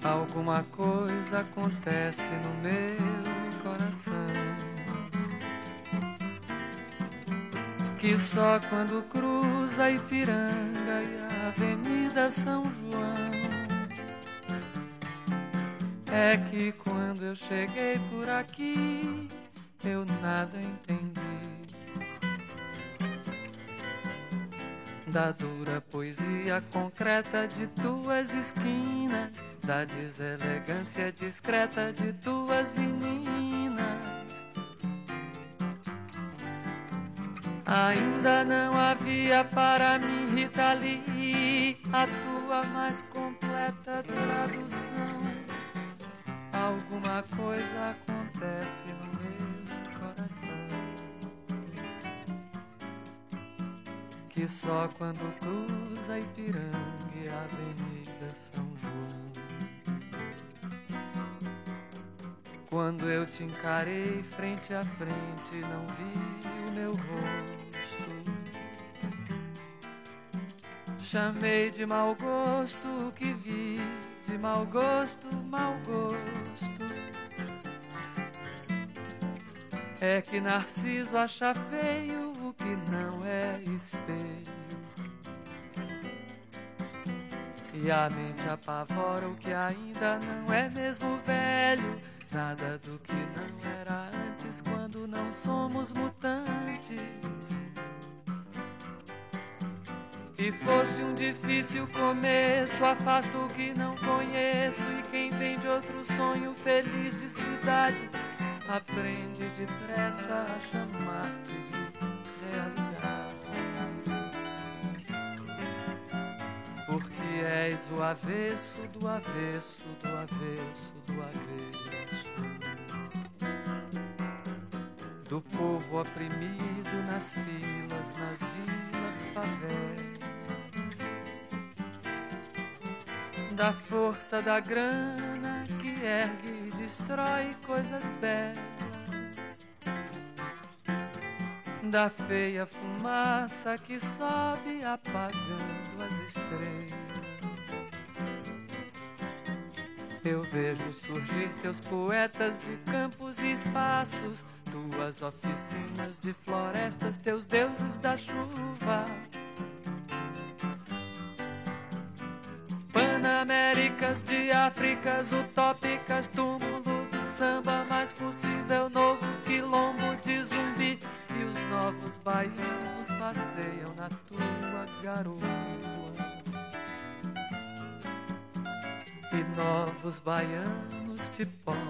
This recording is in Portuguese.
Alguma coisa acontece no meu coração, que só quando cruza a Ipiranga e a Avenida São João é que quando eu cheguei por aqui eu nada entendi da dura poesia concreta de tuas esquinas, da deselegância discreta de tuas meninas. Ainda não havia para mim, Rita Lee, a tua mais completa tradução. Alguma coisa acontece no meu coração, que só quando cruza Ipiranga e a Avenida São João, quando eu te encarei frente a frente, não vi o meu rosto. Chamei de mau gosto o que vi, de mau gosto, mau gosto. É que Narciso acha feio o que não é espelho, e a mente apavora o que ainda não é mesmo velho. Nada do que não era antes quando não somos mutantes. E foste um difícil começo, afasto o que não conheço, e quem vem de outro sonho feliz de cidade aprende depressa a chamar-te de realidade, porque és o avesso do avesso do avesso do avesso do povo oprimido nas filas, nas vilas, favelas, da força da grana que ergue e destrói coisas belas, da feia fumaça que sobe apagando as estrelas. Eu vejo surgir teus poetas de campos e espaços, tuas oficinas de florestas, teus deuses da chuva, Panaméricas de Áfricas utópicas, túmulo do samba mais possível, novo quilombo de Zumbi, e os novos baianos passeiam na tua garoa, e novos baianos te podem